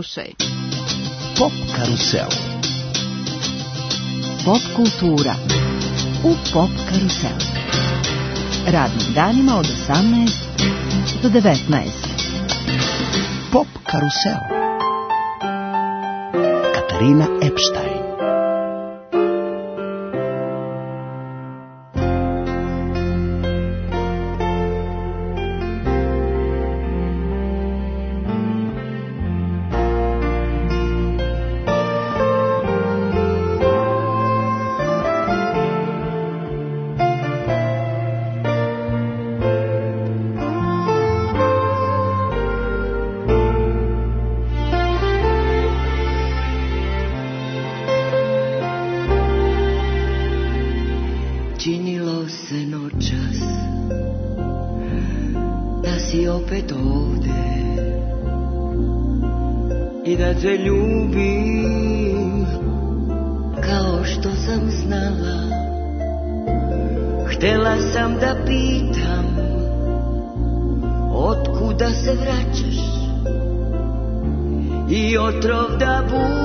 Slušaj. Pop karusel. Pop kultura u Pop karusel. Radnim danima od 18 do 19. Pop karusel. Katarina Epstein. Činilo se noćas da si opet ovde i da te ljubim kao što sam znala. Htela sam da pitam otkuda se vraćaš i otrov da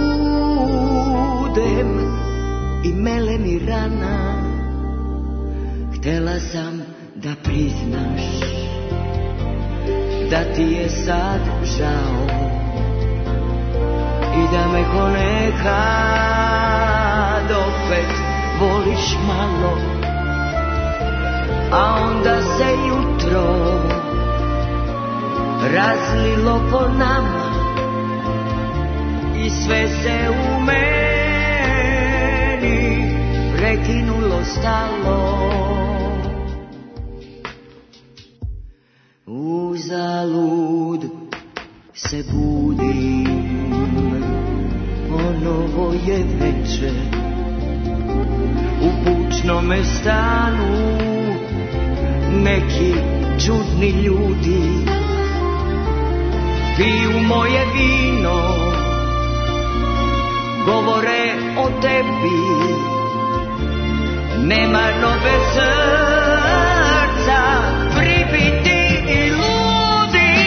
budem i mele mi rana. Htela sam da priznaš da ti je sad žao i da me ko nekad opet voliš malo, a onda se jutro razlilo po nama i sve se u meni prekinulo, stalo. Uzalud se budim, ponovo je večer, u bučnome stanu neki čudni ljudi piju moje vino, govore o tebi, nemarno bez srca, pribiti i ludi.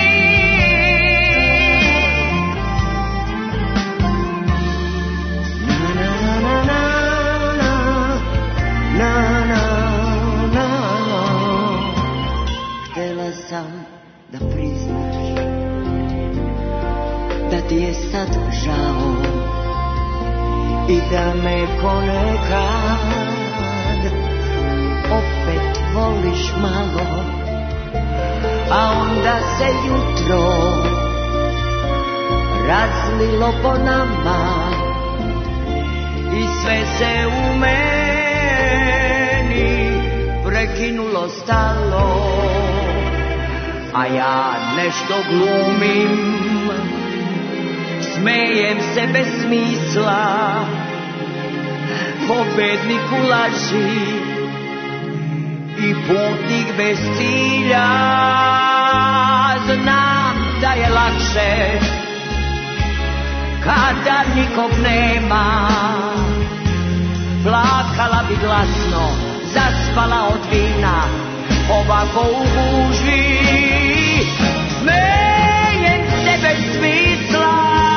Na na na na na na na. Htela sam da priznaš da ti je sad žao i da me ponekad opet voliš malo, a onda se jutro razlilo po nama i sve se u meni prekinulo, stalo. A ja nešto glumim, smejem se bez smisla, pobednik u laži i putnik bez cilja. Znam da je lakše kada nikog nema, plakala bi glasno, zaspala od vina, ovako u gužvi smejem se bez smisla.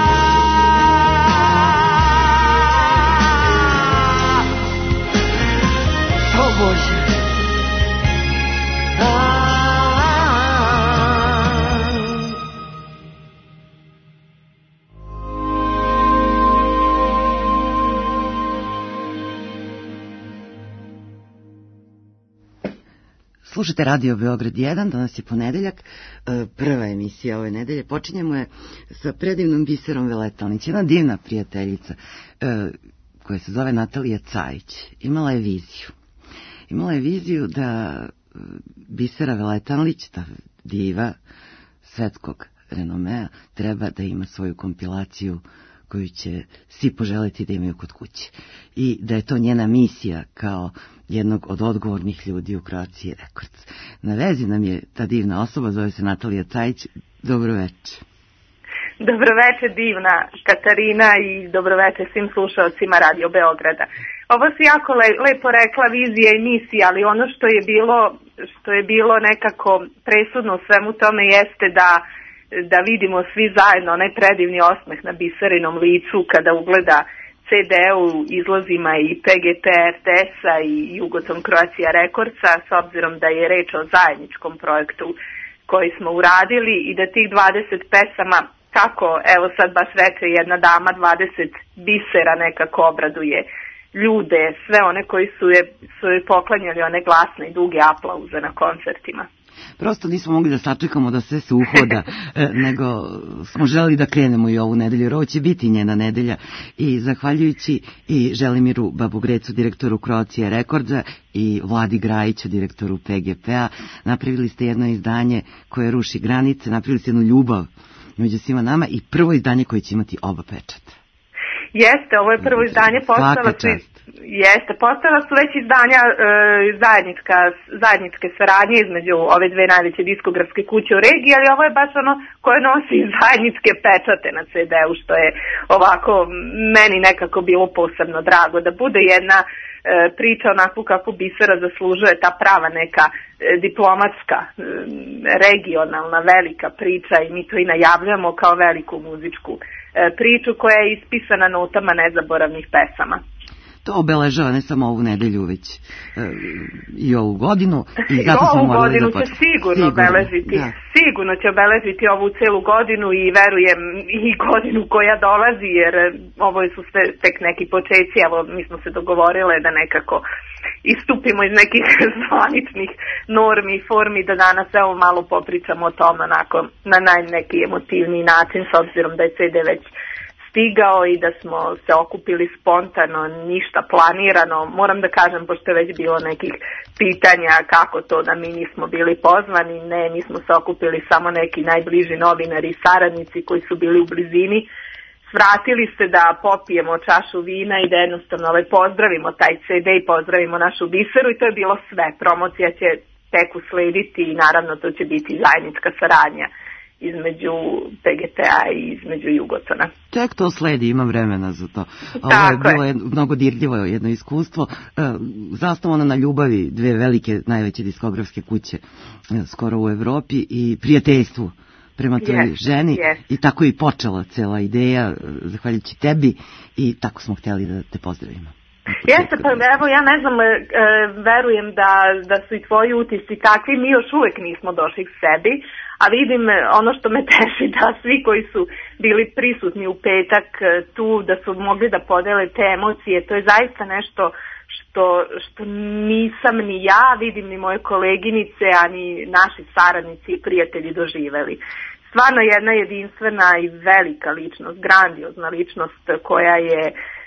O Bože, slušate Radio Beograd 1, danas je ponedeljak, prva emisija ove nedelje. Počinjemo je sa predivnom Biserom Veletalnić, jedna divna prijateljica koja se zove Natalija Cajić. Imala je viziju da Bisera Veletalnić, ta diva svetskog renomea, treba da ima svoju kompilaciju koju će svi poželiti da imaju kod kuće. I da je to njena misija kao jednog od odgovornih ljudi u Croatia Records. Na vezi nam je ta divna osoba, zove se Natalija Cajić. Dobro večer. Dobro večer, divna Katarina, i dobro večer svim slušalcima Radio Beograda. Ovo si jako lepo rekla, vizija i misija, ali ono što je bilo nekako presudno u svemu tome jeste da da vidimo svi zajedno onaj predivni osmeh na Biserinom licu kada ugleda CD-u izlozima i PGP RTS-a i Jugoton Croatia Recordsa, s obzirom da je reč o zajedničkom projektu koji smo uradili i da tih 20 pesama, kako evo sad baš reče jedna dama, 20 bisera nekako obraduje ljude, sve one koji su joj poklanjali one glasne i duge aplauze na koncertima. Prosto nismo mogli da sačekamo da sve se uhoda, nego smo želeli da krenemo i ovu nedelju, jer ovo će biti njena nedelja. I zahvaljujući i Želimiru Babugrecu, direktoru Croatia Recordsa, i Vladi Grajiću, direktoru PGP-a, napravili ste jedno izdanje koje ruši granice, napravili ste jednu ljubav među svima nama i prvo izdanje koje će imati oba pečata. Jeste, ovo je prvo izdanje, postala su već izdanja zajedničke saradnje između ove dve najveće diskografske kuće u regiji, ali ovo je baš ono koje nosi zajedničke pečate na CD-u, što je ovako meni nekako bilo posebno drago, da bude jedna priča onako kako Bisera zaslužuje, ta prava neka diplomatska, regionalna, velika priča, i mi to i najavljamo kao veliku muzičku priču koja je ispisana notama nezaboravnih pesama. To obeležava ne samo ovu nedelju, već i ovu godinu. I zato ovu godinu će sigurno obeležiti. Da. Sigurno će obeležiti ovu celu godinu i verujem i godinu koja dolazi, jer ovo su sve tek neki počeci. Evo, mi smo se dogovorile da nekako istupimo iz nekih zvaničnih normi i formi, da danas evo malo popričamo o tom onako na neki emotivni način, s obzirom da je CD već stigao i da smo se okupili spontano, ništa planirano. Moram da kažem, pošto je već bilo nekih pitanja kako to da mi nismo bili pozvani, ne, mi smo se okupili samo neki najbliži novinari i saradnici koji su bili u blizini. Svratili se da popijemo čašu vina i da jednostavno pozdravimo taj CD i pozdravimo našu Biseru, i to je bilo sve. Promocija će tek uslediti i naravno to će biti zajednička saradnja između PGT-a i između Jugotona. Tek to sledi, ima vremena za to. Ovo je bilo mnogo dirljivo jedno iskustvo, zasnovano na ljubavi dve velike, najveće diskografske kuće skoro u Evropi i prijateljstvu prema toj ženi. I tako je i počela cela ideja, zahvaljujući tebi, i tako smo htjeli da te pozdravimo. Jeste, pa evo ja ne znam, verujem da su i tvoji utisci takvi, mi još uvek nismo došli k sebi, a vidim ono što me teši da svi koji su bili prisutni u petak tu, da su mogli da podele te emocije, to je zaista nešto što nisam ni ja, vidim ni moje koleginice, ani naši saradnici i prijatelji doživeli. Stvarno jedna jedinstvena i velika ličnost, grandiozna ličnost koja je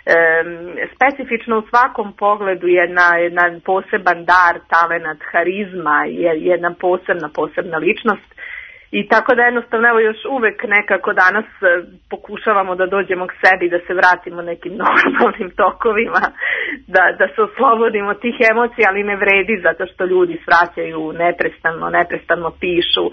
specifično u svakom pogledu jedan poseban dar, talenat, harizma, jedna posebna ličnost. I tako da jednostavno evo još uvek nekako danas pokušavamo da dođemo k sebi, da se vratimo nekim normalnim tokovima, da se oslobodimo tih emocija, ali ne vredi zato što ljudi svraćaju neprestano pišu,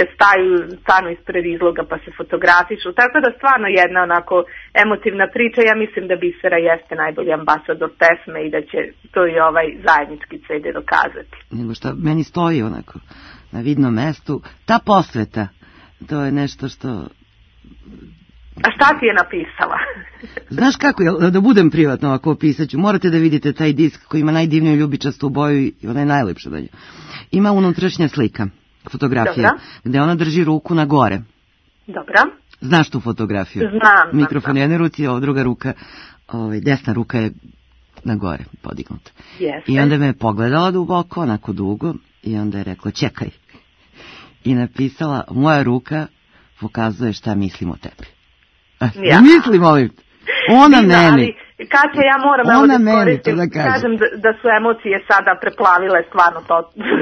stanu ispred izloga pa se fotografišu. Tako da stvarno jedna onako emotivna priča, ja mislim da Bisera jeste najbolji ambasador pesme i da će to i ovaj zajednički CD dokazati. Nego šta meni stoji onako na vidnom mestu, ta posveta, to je nešto što... A šta ti je napisala? Znaš kako, da budem privatno ovako opisaću, morate da vidite taj disk koji ima najdivniju ljubičastu boju i ona je najlepša dalje. Ima unutrašnja slika, fotografija, dobra, gde ona drži ruku na gore. Dobra. Znaš tu fotografiju? Znam. Mikrofon u jednoj ruci, a druga ruka, desna ruka je na gore podignuta. Jeste. I onda me je pogledala duboko, onako dugo, i onda je rekla, čekaj. I napisala, moja ruka pokazuje šta mislim o tebi. Ja. Mislim ovim. Ona meni. Kaća, ja moram da kažem da su emocije sada preplavile stvarno to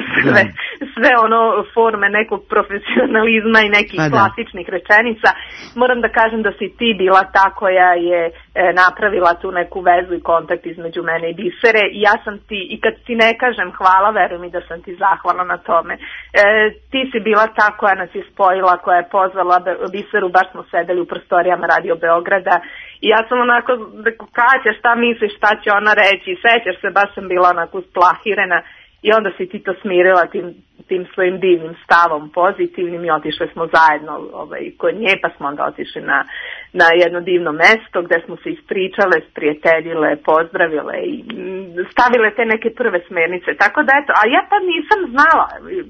sve ono forme nekog profesionalizma i nekih klasičnih rečenica. Moram da kažem da si ti bila ta koja je napravila tu neku vezu i kontakt između mene i Bisere, i ja sam ti, i kad ti ne kažem hvala, veruj mi da sam ti zahvalna na tome. Ti si bila ta koja nas je spojila, koja je pozvala Biseru, baš smo sedeli u prostorijama Radio Beograda, i ja sam onako rekao, Kaća, šta misliš, šta će ona reći, sećaš se, baš sam bila onako splahirena, i onda si ti to smirila tim tim svojim divnim stavom pozitivnim i otišli smo zajedno kod nje, pa smo onda otišli na jedno divno mesto gde smo se ispričale, sprijateljile, pozdravile i stavile te neke prve smernice. Tako da eto, a ja pa nisam znala,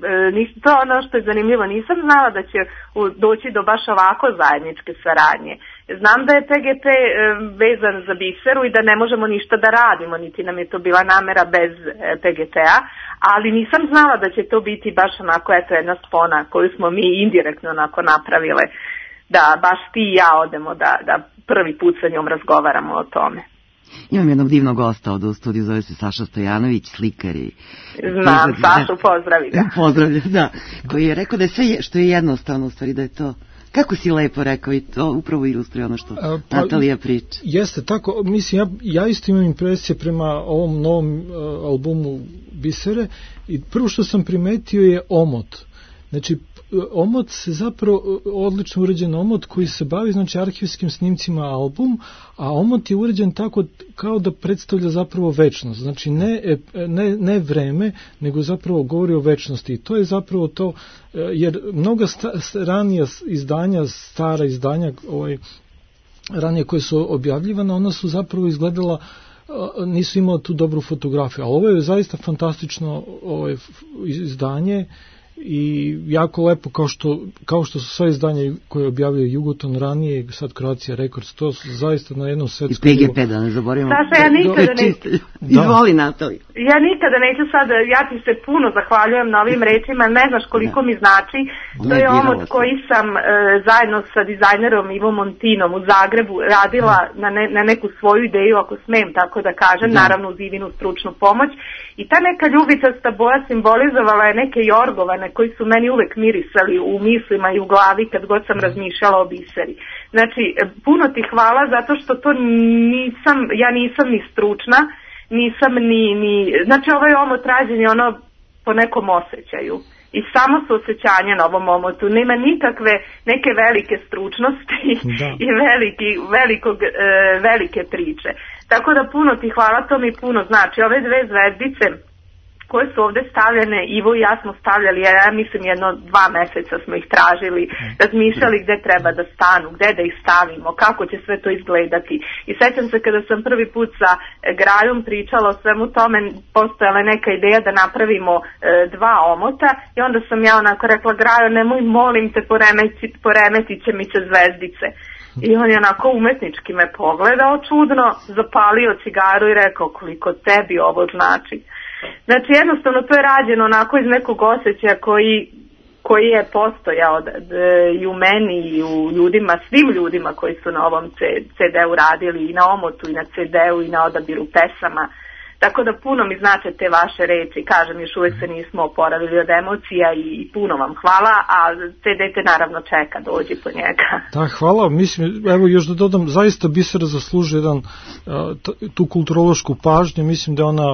to ono što je zanimljivo, nisam znala da će doći do baš ovako zajedničke saradnje. Znam da je PGP vezan za Biseru i da ne možemo ništa da radimo, niti nam je to bila namera bez PGP-a, ali nisam znala da će to biti baš onako eto jedna spona koju smo mi indirektno onako napravile, da baš ti i ja odemo da prvi put sa njom razgovaramo o tome. Imam jednog divnog gosta ovde u studiju, zove se Saša Stojanović, slikar i... Znam, Sašu, pozdravi ga. Pozdravljam, da. Koji je rekao da je sve što je jednostavno, u stvari da je to... Kako si lepo rekao i to upravo ilustruje ono što Natalija priča. Jeste, tako, mislim, ja isto imam impresije prema ovom novom albumu Bisere i prvo što sam primetio je omot. Znači, omot se zapravo, odlično uređen omot koji se bavi, znači, arhivskim snimcima album, a omot je uređen tako kao da predstavlja zapravo večnost. Znači, ne vreme, nego zapravo govori o večnosti. I to je zapravo to, jer mnoga ranija izdanja, stara izdanja, ranije koje su objavljivane, ona su zapravo izgledala, nisu imala tu dobru fotografiju. A ovo je zaista fantastično izdanje, i jako lepo kao što su sve izdanje koje objavio Jugoton ranije, sad Croatia Records, to su zaista na jednom svetskom... I PGP, da ne zaboravimo. Saša, ja nikada neću... Izvoli, Natalija. Ja nikada neću sad, ja ti se puno zahvaljujem na ovim rečima, ne znaš koliko mi znači. To je omot koji sam zajedno sa dizajnerom Ivo Montinom u Zagrebu radila na neku svoju ideju, ako smem tako da kažem, naravno uz Ivinu stručnu pomoć. I ta neka ljubicasta boja simbolizovala je neke jorgovane koji su meni uvek mirisali u mislima i u glavi kad god sam razmišljala o Biseri. Znači, puno ti hvala zato što to ja nisam ni stručna, nisam znači ovaj omot rađen je ono po nekom osjećaju. I samo su osjećanja na ovom omotu. Nema nikakve neke velike stručnosti i velike priče. Tako da puno ti hvala, to mi puno znači. Ove dve zvezdice koje su ovde stavljene, Ivo i ja smo stavljali, ja mislim 2 meseca smo ih tražili, razmišljali gde treba da stanu, gde da ih stavimo, kako će sve to izgledati. I sećam se kada sam prvi put sa Grajom pričala o svemu tome, postojala neka ideja da napravimo 2 omota i onda sam ja onako rekla, Grajo, nemoj, molim te, poremetit će mi se zvezdice. I on je onako umetnički me pogledao čudno, zapalio cigaru i rekao, koliko tebi ovo znači. Znači, jednostavno to je rađeno onako iz nekog osjećaja koji je postojao i u meni i u ljudima, svim ljudima koji su na ovom CD-u radili, i na omotu i na CD-u i na odabiru pesama. Tako da puno mi znače te vaše reči, kažem, još uvek se nismo oporavili od emocija i puno vam hvala, a CD te naravno čeka, dođi po njega. Da, hvala, mislim, evo još da dodam, zaista Bisera zaslužuje tu kulturološku pažnju, mislim da ona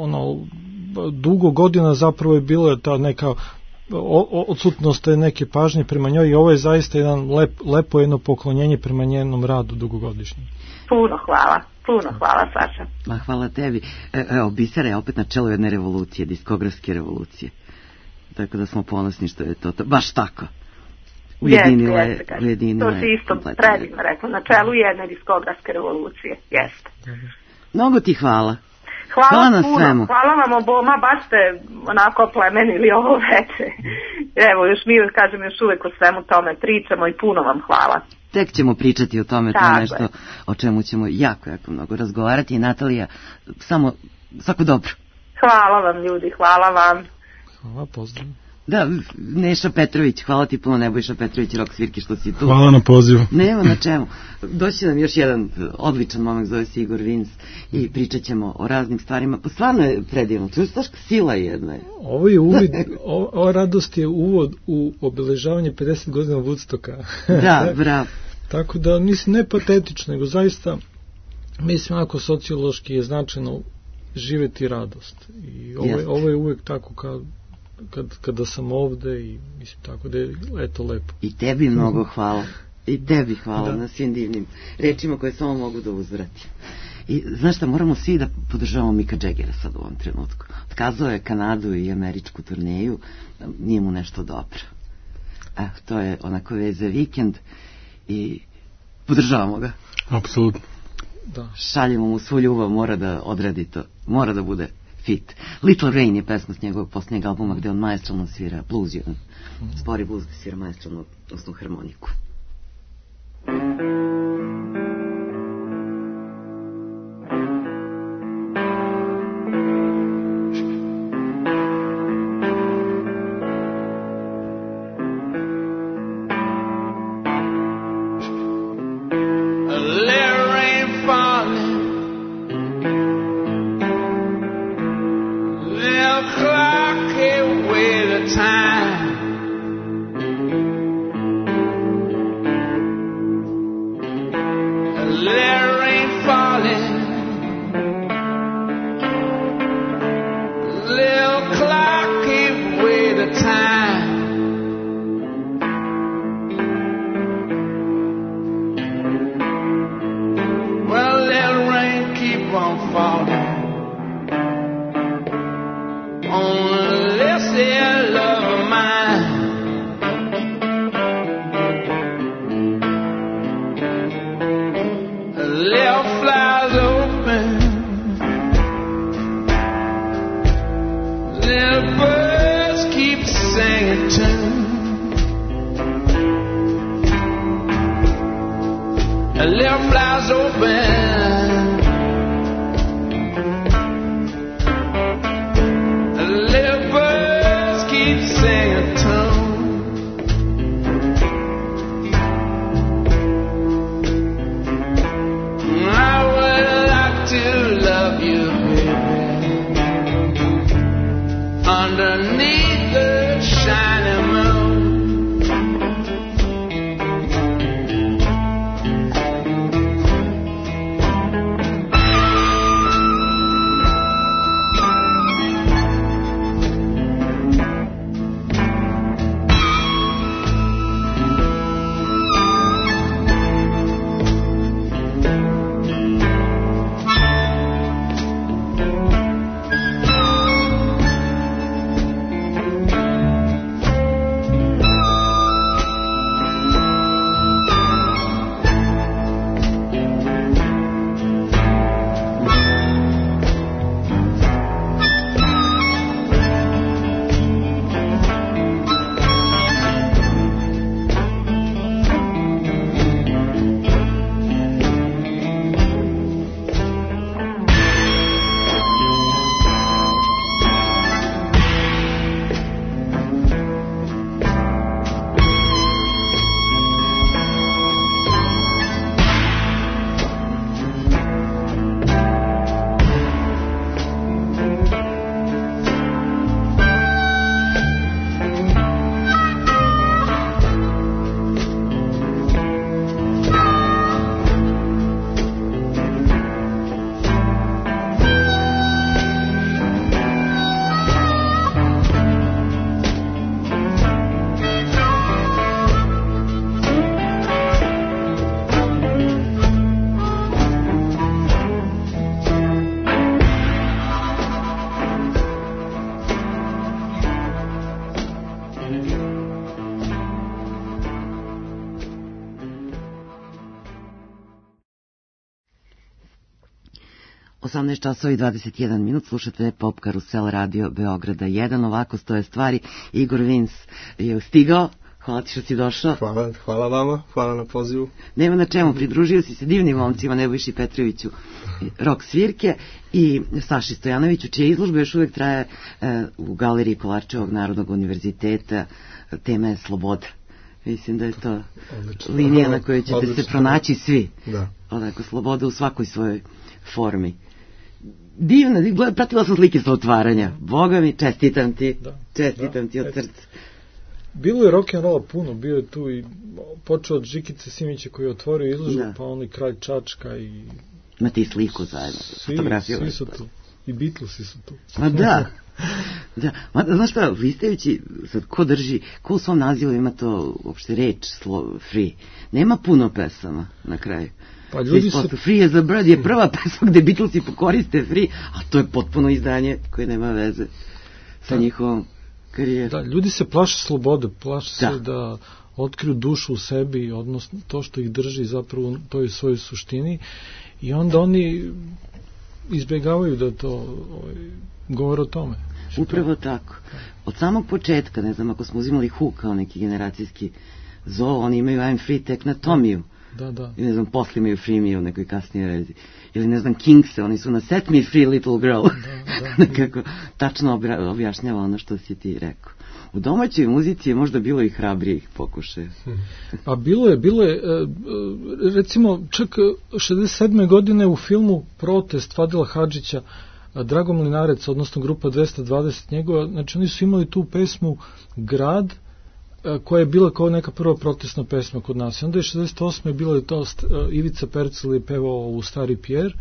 dugo godina zapravo je bila ta neka odsutnost neke pažnje prema njoj i ovo je zaista lepo jedno poklonjenje prema njenom radu dugogodišnjem. Puno hvala Saša. Ma hvala tebi. Evo, Bisera je opet na čelu jedne revolucije, diskografske revolucije. Tako da smo ponosni što je to baš tako. Ujedinila je. To si isto predivno rekla, na čelu jedne diskografske revolucije. Jeste. Mnogo ti hvala. Hvala na puno. Svemu. Hvala vam oboma, baš ste onako plemenili ovo veče. Evo, još uvek o svemu tome pričamo i puno vam hvala. Tek ćemo pričati o tome, to je nešto o čemu ćemo jako mnogo razgovarati. I Natalija, samo svako dobro. Hvala vam ljudi, hvala vam. Hvala, pozdrav. Da, Neša Petrović, hvala ti puno, Nebojša Petrović, Rok Svirki, što si tu. Hvala na pozivu. Nema na čemu. Doći nam još jedan odličan momak, zove se Igor Vins, i pričat ćemo o raznim stvarima. Pa stvarno je predivno, to je staška sila jedna. Ovo je uvid, ova radost je uvod u obeležavanje 50 godina Woodstocka. Da, bravo. Tako da, mislim, ne patetično, nego zaista, mislim, ako sociološki je značajno živeti radost. I ovo je uvek tako kada sam ovde i mislim tako da je lepo. I tebi mnogo hvala. I tebi hvala na svim divnim rečima koje samo mogu da uzvratim. I znaš šta, moramo svi da podržavamo Mika Džegera sad u ovom trenutku. Otkazao je Kanadu i američku turneju, nije mu nešto dobro. To je onako vez za vikend i podržavamo ga. Apsolutno. Da. Šaljemo mu svu ljubav, mora da odradi to, mora da bude fit. Little Rain je pesma s njegovog posljednjeg albuma gde on maestralno svira blues, jedan spori blues gde svira maestralno osnovnu harmoniku. Časovi 21 minut, slušate Pop Karusel Radio Beograda 1, ovako stoje stvari. Igor Vins je stigao, hvala ti što si došao. Hvala vama, hvala na pozivu. Nema na čemu, pridružio si se divnim momcima, Nebojši Petroviću, rock svirke, i Saši Stojanoviću, čija izložba još uvek traje u galeriji Kolarčevog Narodnog univerziteta. Tema je sloboda. Mislim da je to linija na kojoj ćete se pronaći svi. Da. Onako, sloboda u svakoj svojoj formi. Divna, pratila sam slike sa otvaranja. Boga mi, čestitam ti. Čestitam ti od srca. Bilo je rock'n'rolla puno, bio je tu i počeo od Žikice Simića koji je otvorio izložbu, pa on i Kralj Čačka i... Ima ti sliku zajedno. Svi su tu. I Beatlesi su tu. Ma da. Znaš šta, listajući, sad ko drži, ko u svom nazivu ima to uopšte reč, free. Nema puno pesama na kraju. Pa ljudi se... Free as a Bird je prva pesma gde Beatlesi pokoriste Free, a to je potpuno izdanje koje nema veze sa njihovom karijerom. Da, ljudi se plaše slobode, plaše se da otkriju dušu u sebi, odnosno to što ih drži zapravo u toj svojoj suštini, i onda oni izbjegavaju da to govore o tome. Upravo tako. Od samog početka, ne znam, ako smo uzimali Who kao neki generacijski zoo, oni imaju I'm Free tek na Tomiju. Da. I ne znam, posle imaju Free Me u nekoj kasnije vezi. Ili ne znam, Kingse, oni su na Set Me Free Little Girl. Nekako tačno objašnjava ono što si ti rekao. U domaćoj muzici je možda bilo i hrabrijih pokušaja. Pa bilo je, recimo, čak 67. godine u filmu Protest Fadila Hadžića, Drago Mlinarec, odnosno grupa 220 njegova, znači oni su imali tu pesmu Grad, koja je bila kao neka prva protestna pesma kod nas. I onda je 68. bilo je to Ivica Percel je pevao u Stari Pjer.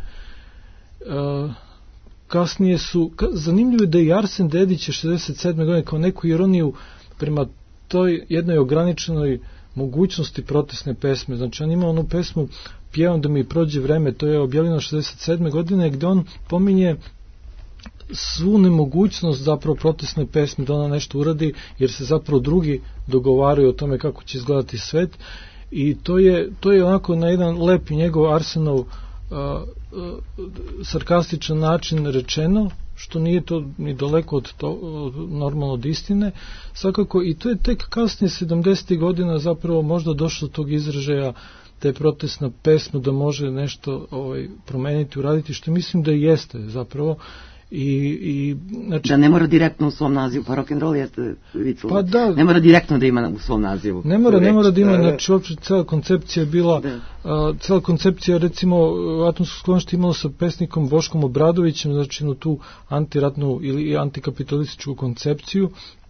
Kasnije su, zanimljivo je da i Arsen Dedić je 67. godine kao neku ironiju prema toj jednoj ograničenoj mogućnosti protestne pesme. Znači on ima onu pesmu Pjevam da mi prođe vreme, to je objavljeno 67. godine, gde on pominje svu nemogućnost zapravo protestne pesme da ona nešto uradi, jer se zapravo drugi dogovaraju o tome kako će izgledati svet, i to je onako na jedan lep i njegov Arsenov sarkastičan način rečeno, što nije to ni daleko od normalno od istine, svakako, i to je tek kasnije 70. godina zapravo možda došlo do tog izražaja te protestna pesma da može nešto promeniti, uraditi, što mislim da jeste zapravo. Znači, da ne mora direktno u svom nazivu, pa rock'n'roll jeste vicilo. Pa da, ne mora direktno da ima u svom nazivu. Ne mora da ima, znači uopće cela koncepcija je bila, cela koncepcija recimo atomskog skloništa imala sa pesnikom Boškom Obradovićem, znači na tu antiratnu ili antikapitalističku koncepciju.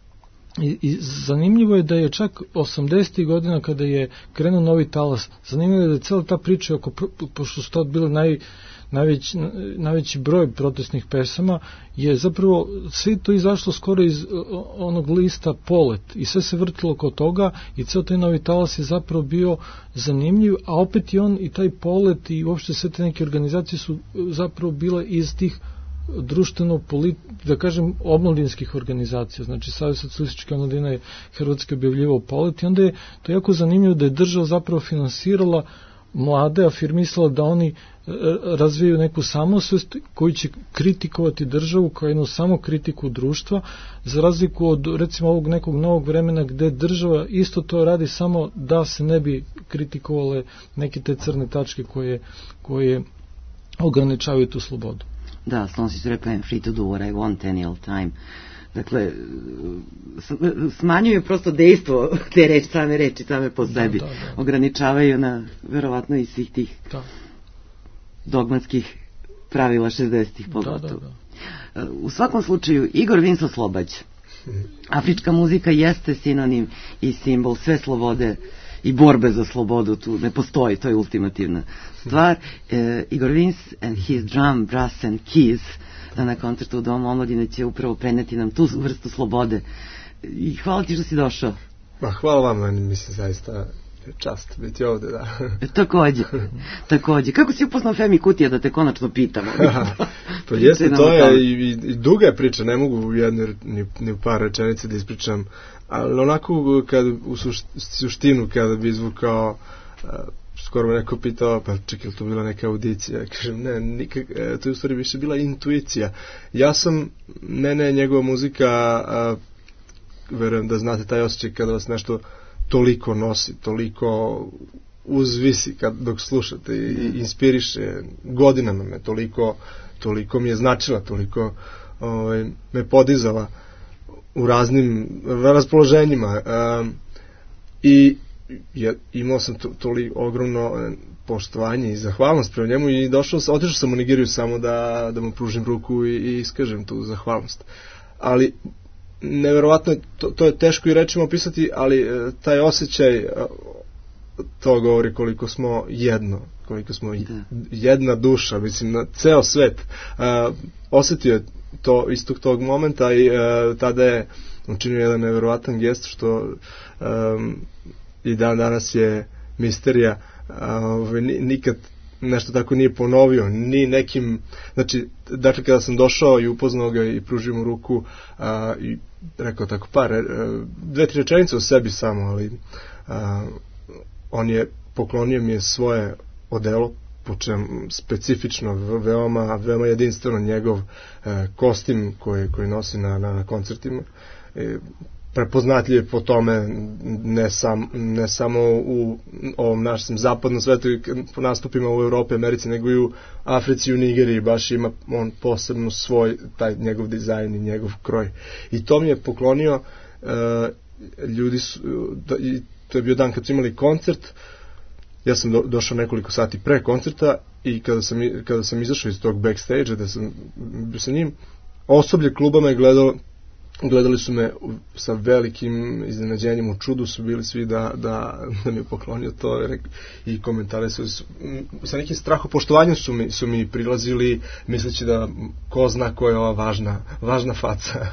I zanimljivo je da je čak 80. godina kada je krenuo novi talas, zanimljivo je da je cela ta priča, pošto su to bile najveći broj protestnih pesama, je zapravo sve to izašlo skoro iz onog lista Polet i sve se vrtilo oko toga i ceo taj novi talas je zapravo bio zanimljiv, a opet i on i taj Polet i uopšte sve te neke organizacije su zapravo bile iz tih društveno, da kažem, omladinskih organizacija, znači Savez socijalističke omladine je Hrvatske objavljivao Polet i onda je to jako zanimljivo da je država zapravo finansirala mlade, afirmisala da oni razvijaju neku samosvest koji će kritikovati državu kao jednu samo kritiku društva, za razliku od recimo ovog nekog novog vremena gde država isto to radi samo da se ne bi kritikovale neke te crne tačke koje ograničavaju tu slobodu. Da, Stonesi su rekli I'm free to do what I want any old time. Dakle, smanjuje prosto dejstvo te same reči same po sebi. Da. Ograničavaju na verovatno i svih tih dogmatskih pravila 60-ih pogotovo. Da. U svakom slučaju, Igor Vins oslobađa. Afrička muzika jeste sinonim i simbol sve slobode i borbe za slobodu, tu ne postoji, to je ultimativna stvar. Igor Vins and his drum, brass and keys na koncertu u Domu omladine će upravo preneti nam tu vrstu slobode. I hvala ti što si došao. Hvala vam, mislim zaista čast biti ovde, da. Takođe. Kako si upoznao Femi Kutija, da te konačno pitamo? Pa jeste, to je i duga je priča, ne mogu u jednoj ni u par rečenice da ispričam, ali onako u suštinu kada bi izvukao, skoro me neko pitao, pa čekaj, li to bila neka audicija? Kažem, ne, nikak, to je u stvari više bila intuicija. Mene njegova muzika, verujem da znate taj osjećaj kada vas nešto toliko nosi, toliko uzvisi dok slušate i inspiriše, godinama me toliko mi je značila, toliko me podizala u raznim raspoloženjima i imao sam toliko ogromno poštovanje i zahvalnost prema njemu i otišao sam u Nigeriju samo da mu pružim ruku i iskažem tu zahvalnost. Ali neverovatno, to je teško i rečima opisati, ali taj osjećaj to govori koliko smo jedna duša, mislim, na ceo svet. Osetio je to istog tog momenta i tada je učinio jedan neverovatan gest što i danas je misterija. Nikad nešto tako nije ponovio, ni nekim, znači, dakle, kada sam došao i upoznao ga i pružio mu ruku i rekao tako dve, tri rečenice o sebi samo, ali on je poklonio mi je svoje odelo, po čem specifično, veoma jedinstveno njegov kostim koji nosi na koncertima. Prepoznatljiv po tome ne samo u ovom našem zapadnom svetu i po nastupima u Evropi, Americi, nego i u Africi i u Nigeriji. Baš ima on posebno svoj taj njegov dizajn i njegov kroj. I to mi je poklonio ljudi su, i to je bio dan kad su imali koncert. Ja sam došao nekoliko sati pre koncerta i kada sam izašao iz tog backstage-a da sam sa njim, osoblje kluba me gledali su me sa velikim iznenađenjem, u čudu su bili svi da mi je poklonio to i komentare su sa nekim strahopoštovanjem su mi prilazili misleći da ko zna ko je ova važna faca.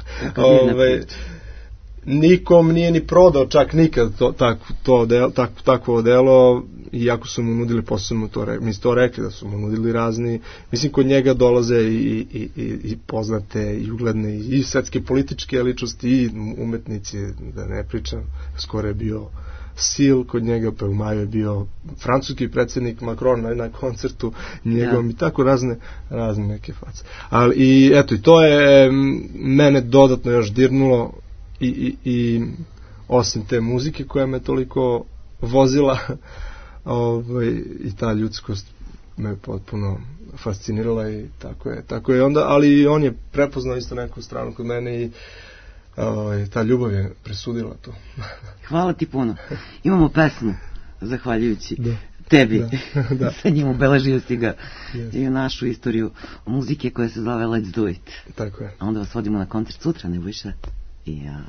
Nikom nije ni prodao čak nikad takvo odelo, iako su mu nudili, posebno mi su to rekli da su mu nudili razni, mislim kod njega dolaze i poznate i ugledne i svetske političke ličnosti i umetnici, da ne pričam, skoro je bio Sil kod njega, pa u maju je bio francuski predsjednik Macron na koncertu njegovom i tako razne neke face. Ali i eto, i to je mene dodatno još dirnulo i osim te muzike koja me toliko vozila, i ta ljudskost me potpuno fascinirala i tako je onda, ali on je prepoznao isto neku stranu kod mene i ta ljubav je presudila to. Hvala ti puno. Imamo pesmu zahvaljujući tebi. Da. Sa njim obeležio si ga i u našu istoriju muzike koja se zove Let's Do It. Tako je. A onda vas vodimo na koncert sutra, ne više. Ja.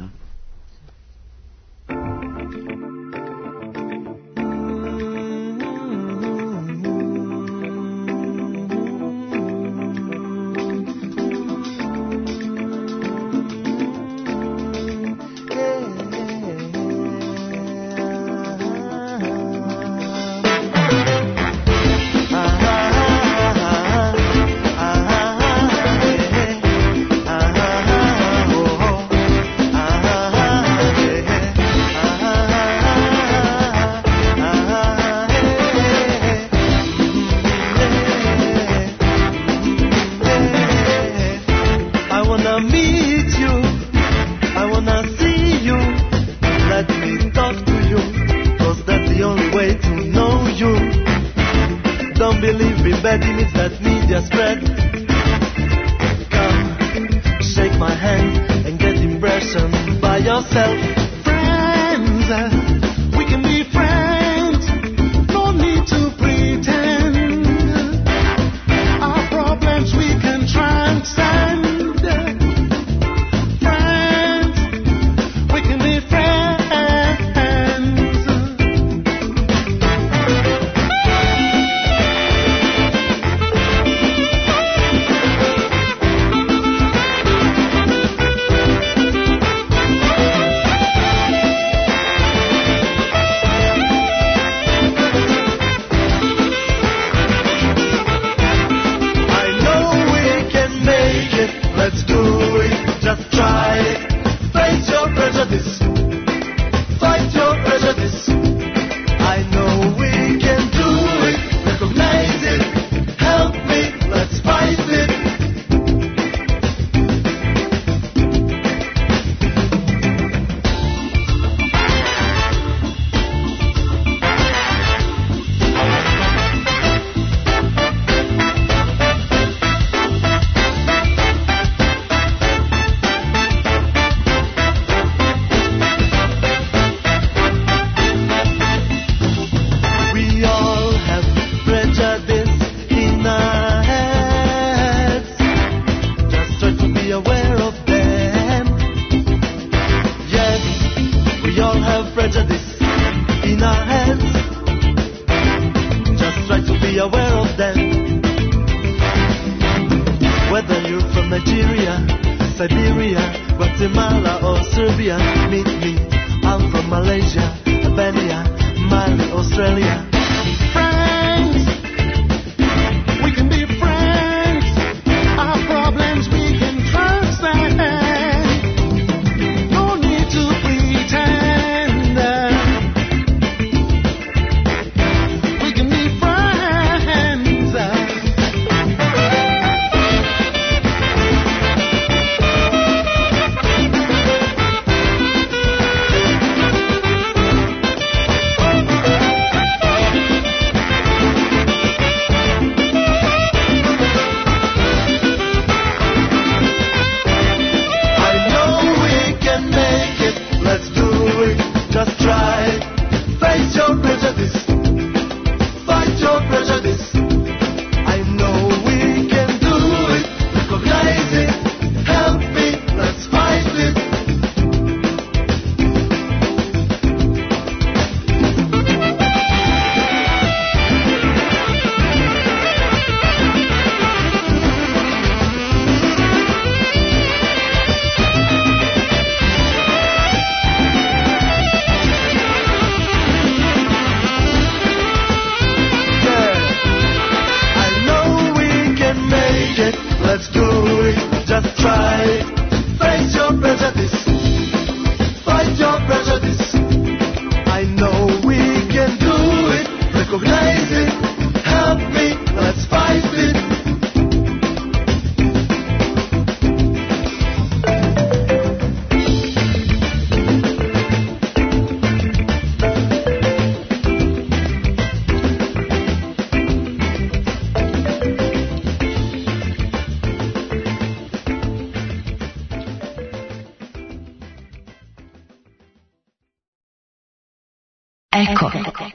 Eko.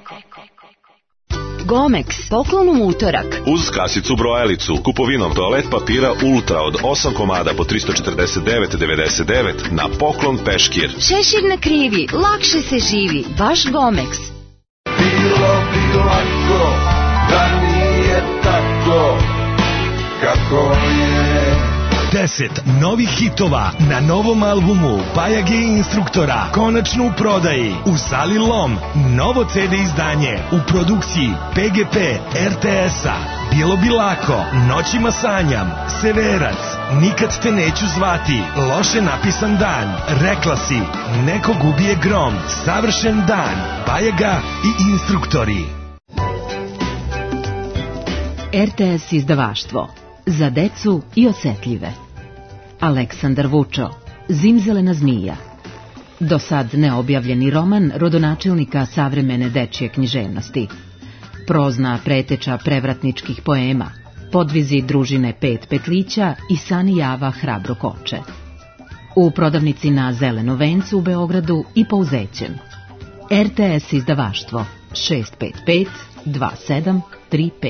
Gomex, poklon u utorak. Uz kasicu brojalicu, kupovinom toalet papira Ultra od 8 komada po 349,99 na poklon peškir. Šešir na krivi, lakše se živi, baš Gomex. Bilo bi lako da nije tako kako je. 10 novih hitova na novom albumu Bajage Instruktora, konačno u prodaji u sali Lom. Novo CD izdanje u produkciji PGP RTS-a. Bilo bi lako, Noćima sanjam, Severac, Nikad te neću zvati, Loše napisan dan, Rekla si, Nekog ubije grom, Savršen dan, Bajaga i Instruktori. RTS izdavaštvo za decu i osetljive. Aleksandar Vučo, Zimzelena zmija. Do sad neobjavljeni roman rodonačelnika savremene dečje književnosti. Prozna preteča prevratničkih poema, podvizi družine Pet petlića i Sani Java hrabro koče. U prodavnici na Zelenom vencu u Beogradu i Pouzećem. RTS izdavaštvo 655 2735.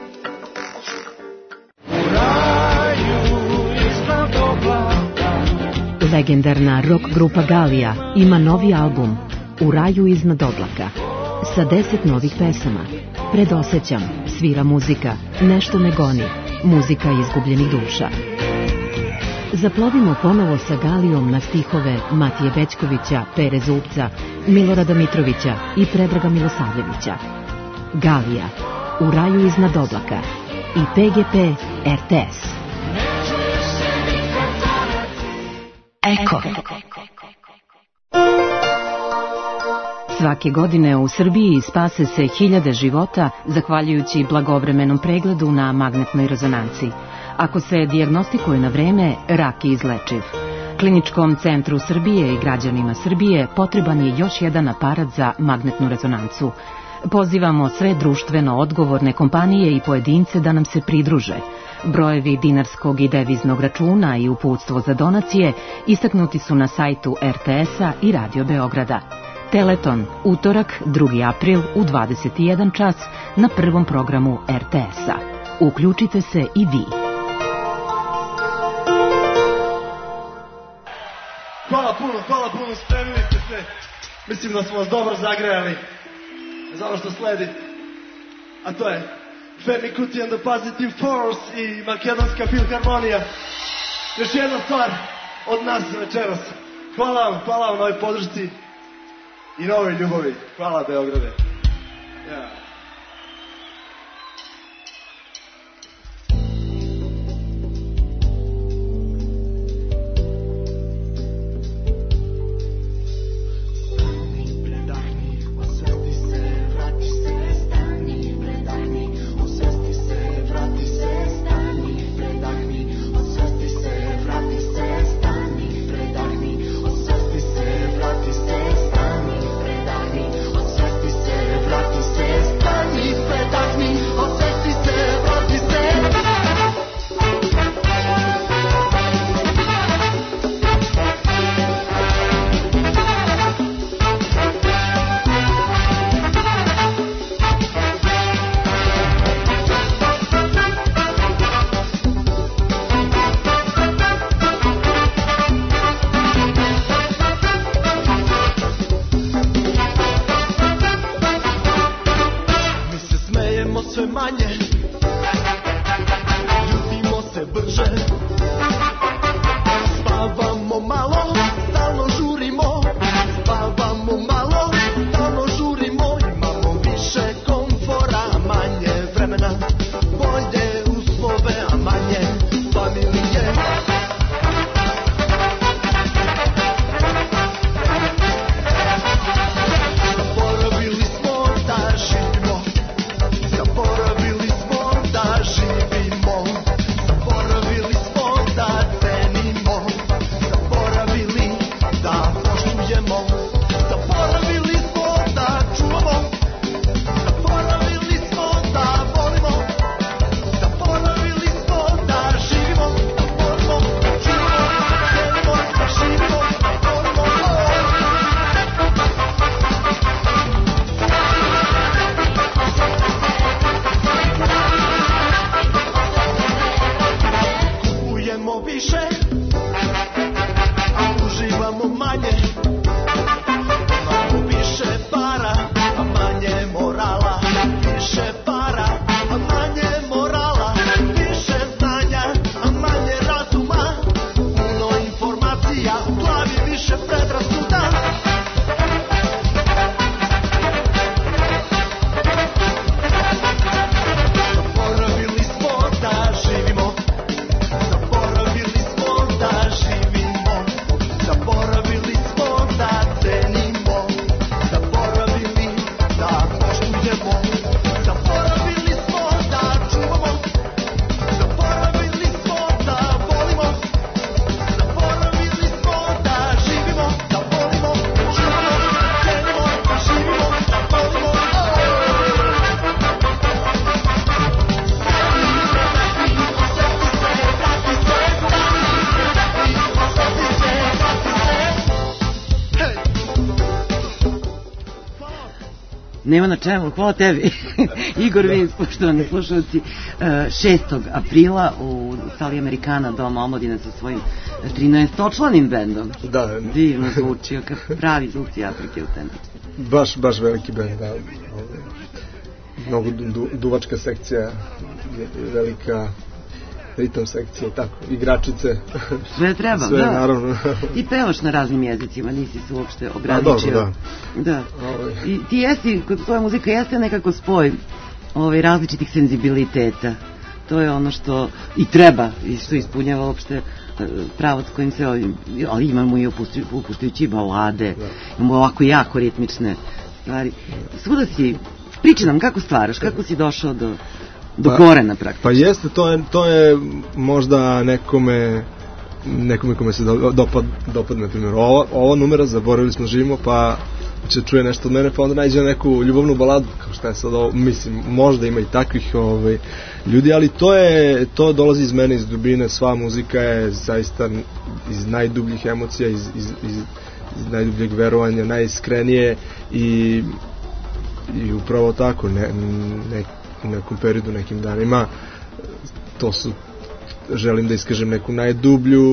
Legendarna rock grupa Galija ima novi album U raju iznad oblaka sa 10 novih pesama. Predosećam, svira muzika, nešto me goni, muzika izgubljenih duša. Zaplovimo ponovo sa Galijom na stihove Matije Bećkovića, Pere Zupca, Milorada Mitrovića i Predraga Milosavljevića. Galija, U raju iznad oblaka i PGP RTS. Eko. Svake godine u Srbiji spase se hiljade života zahvaljujući blagovremenom pregledu na magnetnoj rezonanci. Ako se dijagnostikuje na vreme, rak je izlečiv. Kliničkom centru Srbije i građanima Srbije potreban je još jedan aparat za magnetnu rezonancu. Pozivamo sve društveno odgovorne kompanije i pojedince da nam se pridruže. Brojevi dinarskog i deviznog računa i uputstvo za donacije istaknuti su na sajtu RTS-a i Radio Beograda. Teleton, utorak, 2. april u 21 čas na prvom programu RTS-a. Uključite se i vi. Hvala puno, spremili ste se. Mislim da smo vas dobro zagrejali za ono što sledi. A to je Femi Kuti and the Positive Force i Makedonska filharmonija. Još jedna stvar od nas za večeras. Hvala vam na ovoj podršci i na ovoj ljubavi. Hvala Beograde. Says Nema na čemu, hvala tebi. Igor Vins, poštovani slušalci, 6. aprila u sali Amerikana Doma omladine sa svojim 13-članim bendom. Da. Divno zvučio, kao pravi zvuci Afrike u tendu. Baš veliki bend, da. Mnogo duvačka sekcija, velika ritam sekcija i tako, igračice. Sve treba, sve, da. Naravno. I pevaš na raznim jezicima, nisi se uopšte ograničio. Dobro, da. I ti jesi, kod tvoja muzika jeste nekako spoj različitih senzibiliteta. To je ono što i treba, i što ispunjava uopšte pravac kojim se, ali imamo i opuštajući balade, imamo ovako jako ritmične stvari. Svuda si, priči nam kako stvaraš, kako si došao do korena praktično. Pa jeste, to je možda nekome kome se dopadne, na primjer, ova numera, zaboravili smo živimo, pa će čuje nešto od mene, pa onda nađe neku ljubavnu baladu, kao šta je sad ovo, mislim, možda ima i takvih ljudi, ali to dolazi iz mene, iz dubine, sva muzika je zaista iz najdubljih emocija, iz najdubljeg verovanja, najiskrenije i upravo tako, u nekom periodu, nekim danima, želim da iskažem neku najdublju,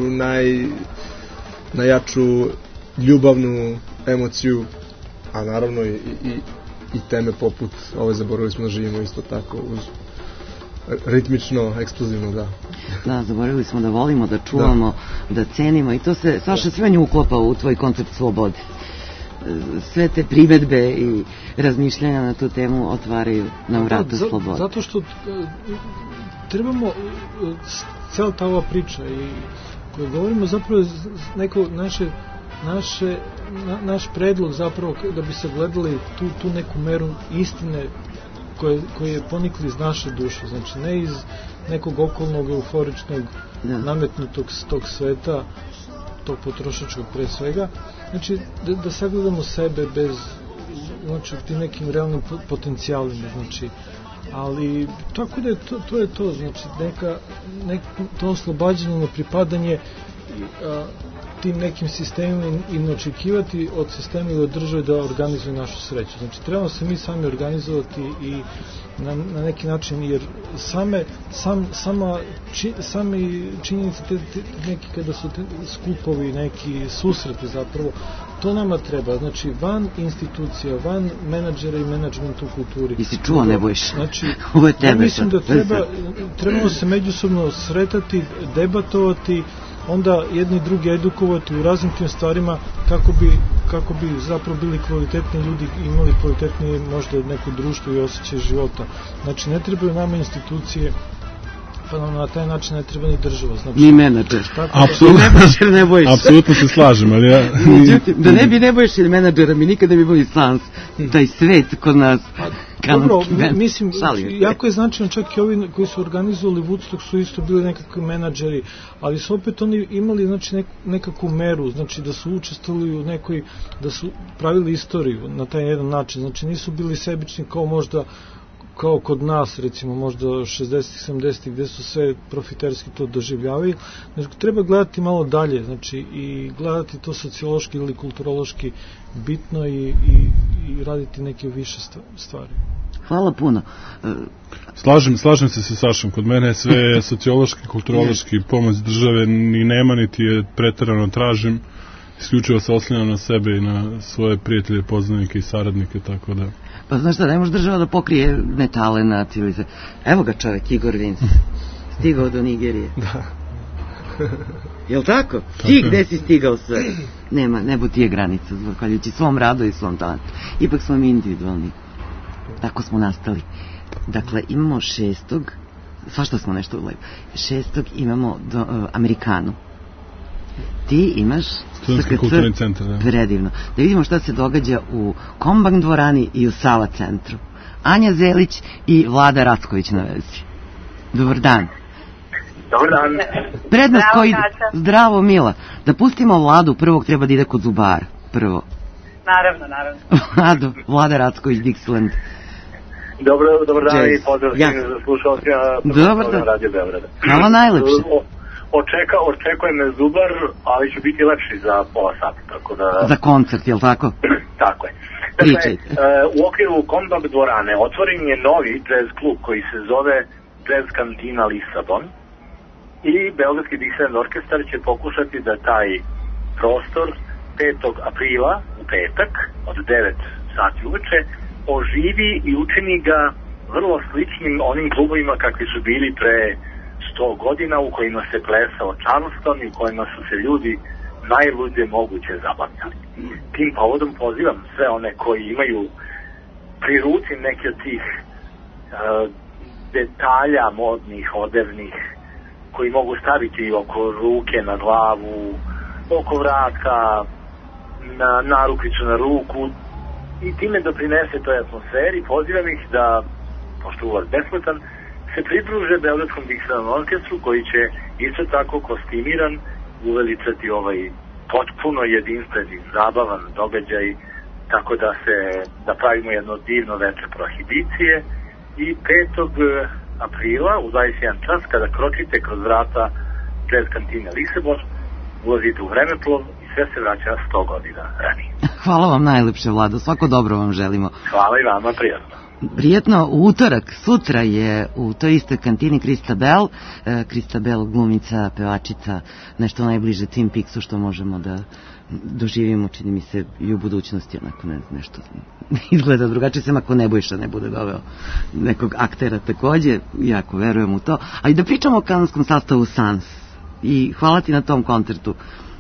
najjaču ljubavnu emociju, a naravno i teme poput ove zaboravili smo da živimo isto tako uz ritmično, eksplozivno, da. Da, zaboravili smo da volimo, da čuvamo, da cenimo i to se, Saša, sve nju uklapa u tvoj koncept slobode. Sve te primedbe i razmišljanja na tu temu otvaraju nam vrata slobode. Zato što trebamo, cijela ta ova priča i koju govorimo zapravo neko naš predlog zapravo da bi se gledali tu neku meru istine koje je ponikli iz naše duše, znači ne iz nekog okolnog euforičnog nametnutog tog sveta, tog potrošačkog pre svega, znači da sagledamo sebe bez, znači tim nekim realnim potencijalima, znači, ali tako da je to je to, znači to oslobađanje, nepripadanje tim nekim sistemima i ne očekivati od sistema ili od države da organizuje našu sreću. Znači, trebamo se mi sami organizovati i na neki način, jer sami činjenice neki kada su skupovi, neki susreti zapravo, to nama treba. Znači, van institucija, van menadžera i menadžmenta u kulturi. I si čuo, ne bojiš. Znači, ovo je tebe. Mislim da trebamo se međusobno sretati, debatovati, onda jedni drugi edukovati u raznim tim stvarima kako bi zapravo bili kvalitetni ljudi, imali kvalitetnije možda neko društvo i osjećaj života. Znači, ne trebaju nama institucije, pa nam na taj način ne treba ni država. Znači, ni menadžer. Apsolutno se slažem, ali ja... Da ne bi Nebojša ili menadžera, mi nikada bi bili sans, taj svet kod nas. Dobro, mislim, jako je značajno, čak i ovi koji su organizovali Woodstock su isto bili nekakvi menadžeri, ali su opet oni imali, znači, nekakvu meru, znači da su učestvovali u nekoj, da su pravili istoriju na taj jedan način, znači nisu bili sebični kao možda kao kod nas, recimo, možda 60-ih, 70-ih, gde su sve profiterski to doživljavaju. Znači, treba gledati malo dalje, znači, i gledati to sociološki ili kulturološki bitno i raditi neke više stvari. Hvala puno. Slažem se sa Sašom, kod mene je sve sociološki, kulturološki, pomoć države ni nema, niti je preterano tražim, isključivo se oslanjam na sebe i na svoje prijatelje, poznanike i saradnike, tako da... Pa znaš šta, ne može država da pokrije netalenat ili se... Evo ga čovek, Igor Vins, stigao do Nigerije. Da. Jel' tako? Ti gde si stigao sve? Nema, nebo ti je granica, zahvaljujući svom radu i svom talentu. Ipak smo mi individualni. Tako smo nastali. Dakle, imamo 6. Svašta smo nešto ulevi. 6. imamo Amerikanu. Ti imaš Studentski kulturni centar, da. Predivno. Da vidimo šta se događa u Kombank dvorani i u Sava centru. Anja Zelić i Vlada Racković na vezi. Dobar dan. Dobar dan. Prednost koji... Zdravo, Mila. Da pustimo Vladu, prvog treba da ide kod zubara. Prvo. Naravno. Vlada Racković, Dixieland. Dobar dan i pozdrav svim slušalcima. Dobar dan. Radio Beograda. Hvala najlepše. Očekuje me zubar, ali će biti lepši za pola sata, tako da... Za koncert, jel' tako? Tako je. Pričajte. U okviru Kombak dvorane otvoren je novi jazz klub koji se zove Jazz Kantina Lisabon i Beogradski dikseren orkestar će pokušati da taj prostor 5. aprila u petak od 9 sati uveče oživi i učini ga vrlo sličnim onim klubovima kakvi su bili pre 100 godina u kojima se plesao Charleston i u kojima su se ljudi najluđe moguće zabavljali. Tim povodom pozivam sve one koji imaju pri ruci neke od tih detalja modnih, odevnih, koji mogu staviti oko ruke na glavu, oko vrata, na narukvicu na ruku i time doprinese toj atmosferi. Pozivam ih da, pošto ulaz besplatan, se pridruže Beogradskom dikserenom orkestru koji će isto tako kostimiran uveličati ovaj potpuno jedinstven i zabavan događaj, tako da pravimo jedno divno veče prohibicije i 5. aprila u 21 čas kada kročite kroz vrata Jazz Kantine Lisabon ulazite u vremeplov i sve se vraća 100 godina ranije. Hvala vam najlepše, Vlado, svako dobro vam želimo. Hvala i vama, prijatno. Prijetno, u utorak, sutra je u toj istoj kantini Krista Bell, glumica, pevačica, nešto najbliže Twin Peaksu što možemo da doživimo, čini mi se i u budućnosti, onako nešto izgleda drugačije, sem ako Nebojša ne bude doveo nekog aktera takođe, jako verujem u to, ali da pričamo o kanonskom sastavu Sans i hvala ti na tom koncertu.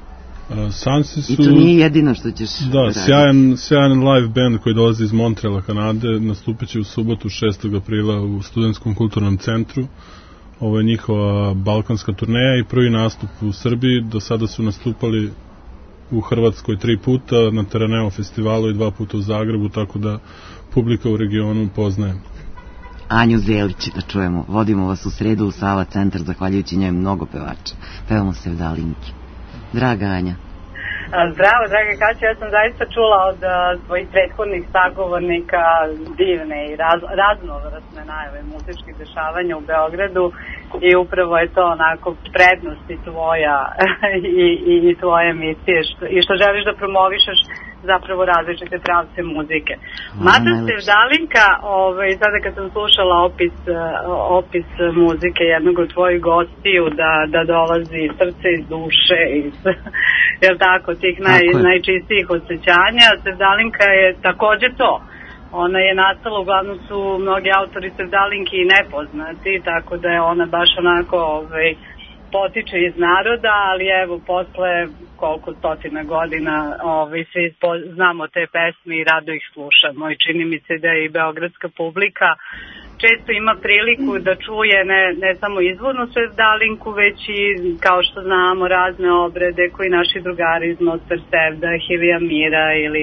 Sansi su... I to nije jedino što ćeš raditi. Sjajan live band koji dolazi iz Montreala, Kanade, nastupit će u subotu 6. aprila u Studentskom kulturnom centru. Ovo je njihova balkanska turneja i prvi nastup u Srbiji. Do sada su nastupali u Hrvatskoj 3 puta, na Teraneo festivalu i 2 puta u Zagrebu, tako da publika u regionu poznaje. Anju Zelić, da čujemo. Vodimo vas u sredu u Sava centar, zahvaljujući njoj mnogo pevača. Pevamo Sevdalinke. Draga Anja. Zdravo, draga Kaća, ja sam zaista čula od svojih prethodnih sagovornika divne i raznovrsne najave muzičkih dešavanja u Beogradu i upravo je to onako prednost i tvoja i tvoje emisije i što želiš da promovišeš zapravo različite pravce muzike. Mada Sevdalinka, sada kad sam slušala opis muzike jednog od tvojih gostiju, da dolazi iz srca, iz duše, iz jel tako, tih najčistijih osjećanja, Sevdalinka je takođe to. Ona je nastala, uglavnom su mnogi autori Sevdalinki i nepoznati, tako da je ona baš onako potiče iz naroda, ali evo posle koliko stotina godina svi znamo te pesme i rado ih slušamo i čini mi se da i beogradska publika često ima priliku da čuje ne samo izvornu Sevdalinku, već i kao što znamo razne obrede koji naši drugari iz Mostar Sevda, Hivija Mira ili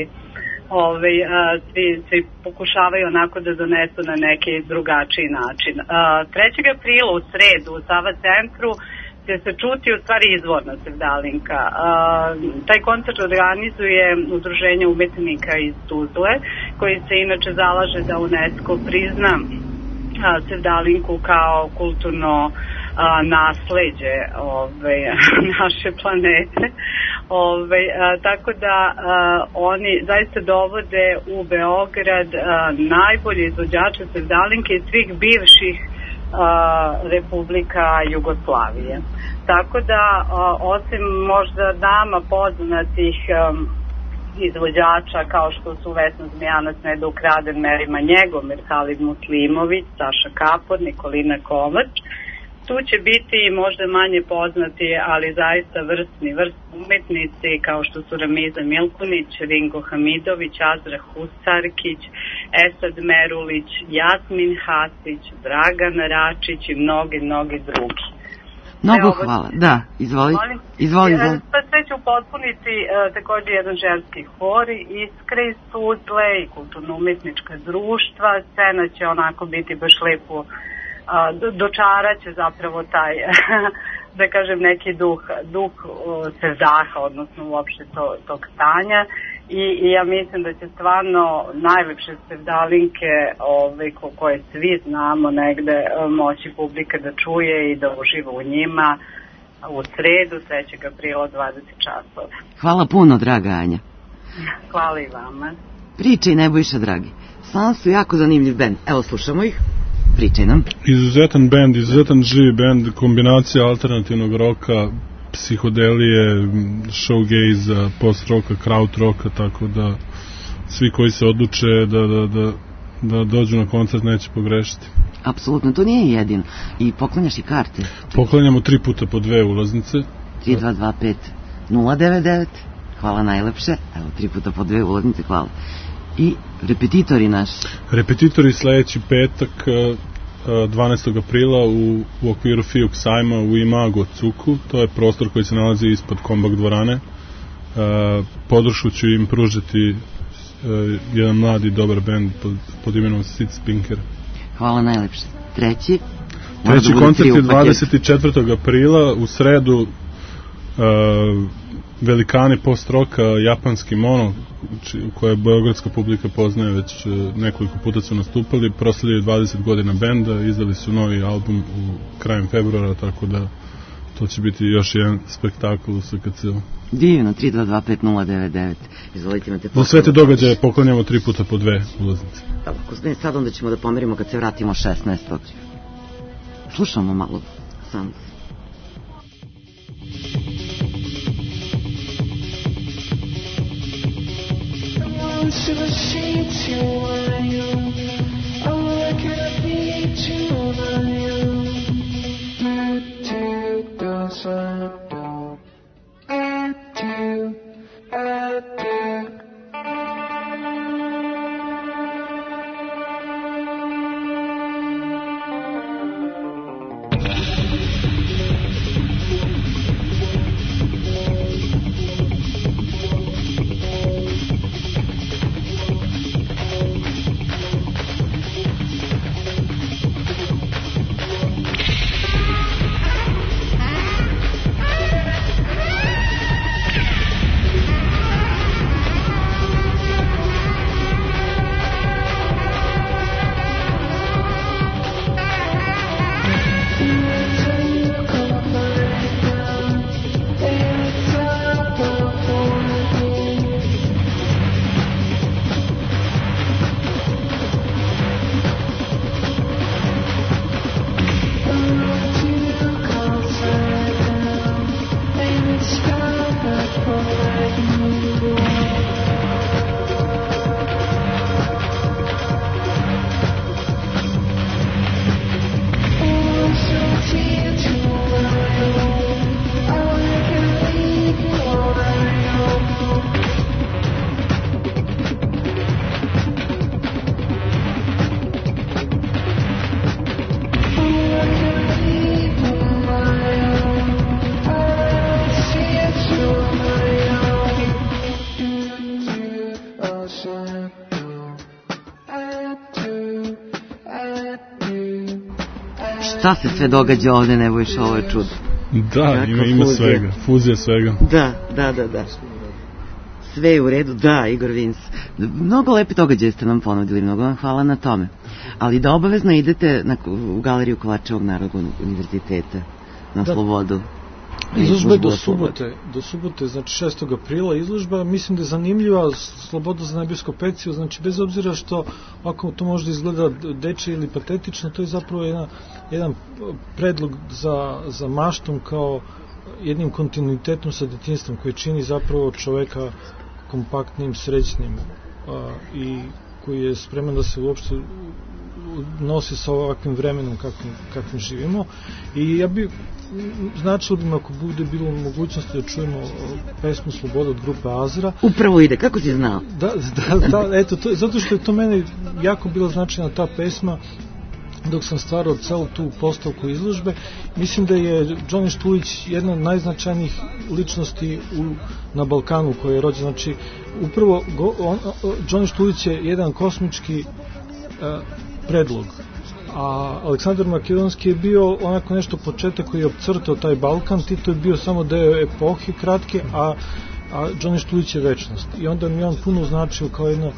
svi pokušavaju onako da donesu na neki drugačiji način. 3. aprila u sredu u Sava centru će se čuti u stvari izvorna Sevdalinka. Taj koncert organizuje Udruženje umetnika iz Tuzle, koji se inače zalaže da UNESCO prizna Sevdalinku kao kulturno nasleđe naše planete. Tako da oni zaista dovode u Beograd najbolje izvođače Sevdalinke iz svih bivših Republika Jugoslavije. Tako da, osim možda nama poznatih izvođača kao što su Vesna Zmijanac, Neda Ukraden, Merima Njegomir, Halid Muslimović, Saša Kapor, Nikolina Kovač, tu će biti možda manje poznati, ali zaista vrstni umetnici kao što su Ramiza Milkunić, Ringo Hamidović, Azra Husarkić, Esad Merulić, Jasmin Hasić, Dragan Račić i mnogi drugi. Mnogo hvala, da, izvoli. Pa sve će upotpuniti također jedan ženski hor, Iskre iz Tuzle i kulturno-umetnička društva. Scena će onako biti baš lepo, dočarat će zapravo taj, da kažem, neki duh Sevdaha, odnosno uopšte tog stanja. I ja mislim da će stvarno najlepše Sevdalinke koje svi znamo negde moći publika da čuje i da uživa u njima u sredu 3. aprila 20 časova. Hvala puno, draga Anja. Hvala i vama. Pričaj, Nebojša dragi. Stvarno su jako zanimljiv bend. Evo, slušamo ih. Pričaj nam. Izuzetan bend, izuzetan živi bend, kombinacija alternativnog roka, psihodelije, showgaze, post-roka, kraut-roka, tako da svi koji se odluče da dođu na koncert neće pogrešiti. Apsolutno, to nije jedino. I poklanjaš i karte? Poklanjamo 3 puta po 2 ulaznice. 3225-099. Hvala najlepše. Evo, 3 puta po 2 ulaznice, hvala. I repetitori naši? Repetitori sledeći petak, 12. aprila u okviru Fijuk sajma u Imagu od Cuku. To je prostor koji se nalazi ispod Kombak dvorane. Podršku ću im pružiti jedan mladi dobar bend pod imenom Sid Spinker. Hvala najlepše. Treći koncert je 24. aprila u sredu. Velikani post-roka, japanski Mono, koje beogradska publika poznaje, već nekoliko puta su nastupali, proslavljaju 20 godina benda, izdali su novi album krajem februara, tako da to će biti još jedan spektakl u SKC-u. Divno, 3225-099. Izvolite, imate za sve te događaje poklanjamo 3 puta po 2 ulaznice. Ako ne sad, onda ćemo da pomerimo kad se vratimo 16. Slušamo malo sam. To the sheets you want you. I look at me to you. Do doesn't do. I do. Šta se sve događa ovde, Nebojša, ovo je čudo. Da, ima svega, fuzija svega. Da. Sve je u redu, da, Igor Vins. Mnogo lepe događaje ste nam ponudili, mnogo vam hvala na tome. Ali da obavezno idete u galeriju Kovačevog Narodnog univerziteta na Slobodu. Izložba je do subote, znači 6. aprila izložba, mislim da je zanimljiva, Sloboda za nebesku peciju, znači bez obzira što ako to možda izgleda deče ili patetično, to je zapravo jedan predlog za maštom kao jednim kontinuitetom sa detinjstvom koji čini zapravo čoveka kompaktnim, srećnim i koji je spreman da se uopšte nosi sa ovakvim vremenom kakvim živimo. I ja bi značilo bi me ako bude bilo mogućnosti da čujemo pesmu Sloboda od grupe Azra. Upravo ide, kako si znao? Da, eto, zato što je to meni jako bila značajna ta pesma dok sam stvarao celu tu postavku izložbe. Mislim da je Džoni Štulić jedna od najznačajnijih ličnosti na Balkanu koji je rođen. Znači, upravo Džoni Štulić je jedan kosmički predlog, a Aleksandar Makedonski je bio onako nešto početak koji je opcrtao taj Balkan. Tito je bio samo deo epohe kratke, a Džoni Štulić je večnost. I onda mi on puno značio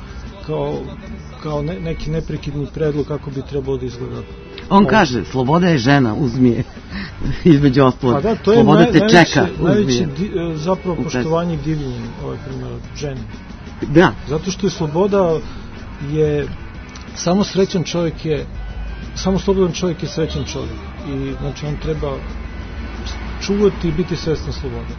kao neki neprekidni predlog kako bi trebalo da izgleda. On kaže, sloboda je žena, uzmi je. Između ostalog, sloboda te čeka, uzmi je. Najveće zapravo poštovanje i divljenje, primjer, ženi. Da. Zato što je sloboda je samo srećan čovjek je samo slobodan čovjek je srećan čovjek i znači on treba čuvati i biti svestan slobode.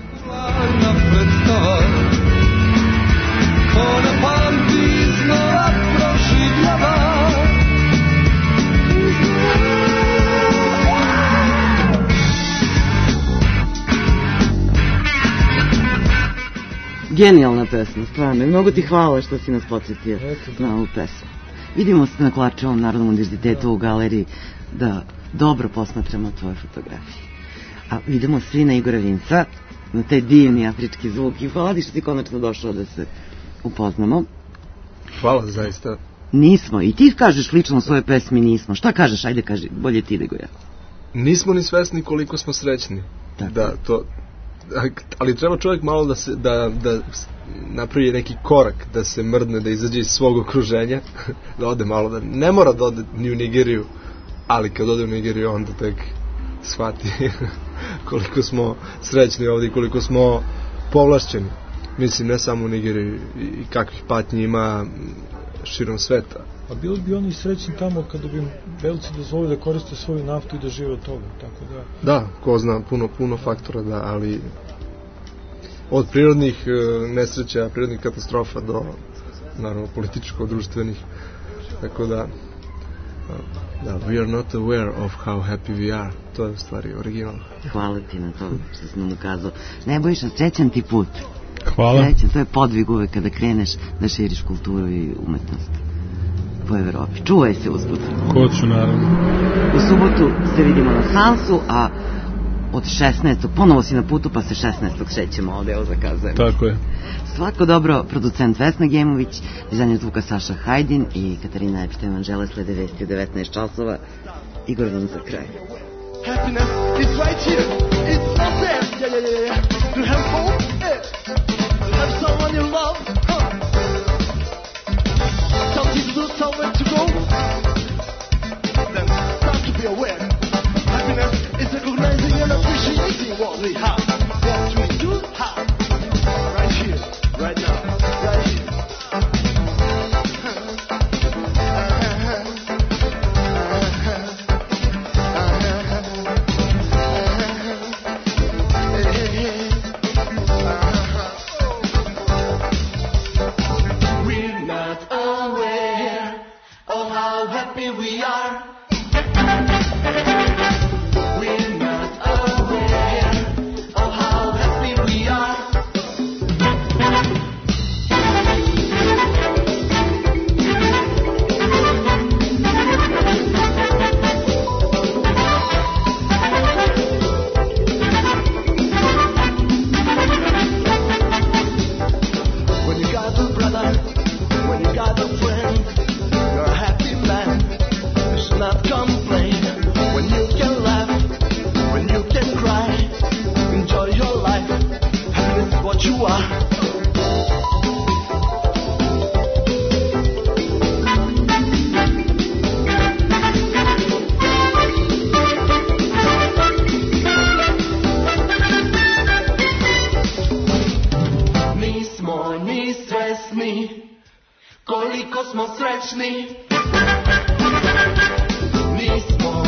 Genijalna pesma, stvarno. I mnogo ti hvala što si nas podsjetio na ovu pesmu. Vidimo se na Klačevom Narodnom univerzitetu u galeriji da dobro posmatramo tvoje fotografije. A idemo svi na Igora Vinca, na taj divni afrički zvuk i hvala ti što si konačno došao da se upoznamo. Hvala, zaista. Nismo, i ti kažeš lično u svojoj pesmi nismo. Šta kažeš, ajde kaži, bolje ti nego ja. Nismo ni svesni koliko smo srećni. Tako. Da, to... Ali treba čovjek malo da napravi neki korak, da se mrdne, da izađe iz svog okruženja, da ode malo, da ne mora da ode ni u Nigeriju, ali kad ode u Nigeriju onda tek shvati koliko smo srećni ovdje i koliko smo povlašćeni. Mislim, ne samo u Nigeriji, i kakvih patnji ima širom sveta. A bili bi oni srećni tamo kada bi Belci dozvolili da koriste svoju naftu i da žive od toga, tako da... Da, ko zna, puno faktora, da, ali od prirodnih nesreća, prirodnih katastrofa do, naravno, političko-društvenih, tako da, we are not aware of how happy we are, to je u stvari original. Hvala ti na to što si nam ukazao. Nebojša, srećan ti put. Hvala. Srećan, to je podvig uvek kada kreneš da širiš kulturu i umetnost po Evropi. Čuvaj se usput. Hoću, naravno. U subotu se vidimo na Sansu, a od 16. ponovo si na putu, pa se 16. šećemo ovdje, evo zakazujemo. Tako je. Svako dobro, producent Vesna Gemović, dizajner zvuka Saša Hajdin i Katarina Epštajn vam žele slede vesti u 19 časova. Igor Vin za kraj. Happiness is right here, it's not there, yeah. To have hope, to have someone you love, something to do, somewhere to go, then start to be aware. Happiness is recognizing and appreciating what we have, what we do have, right here, right now, right here. We are. We're not aware of how happy we are. When you got a brother, when you got a friend, you're a happy man. Not complain when you can laugh, when you can cry. Enjoy your life, happiness is what you are. Nismo ni svesni koliko smo srećni. Nismo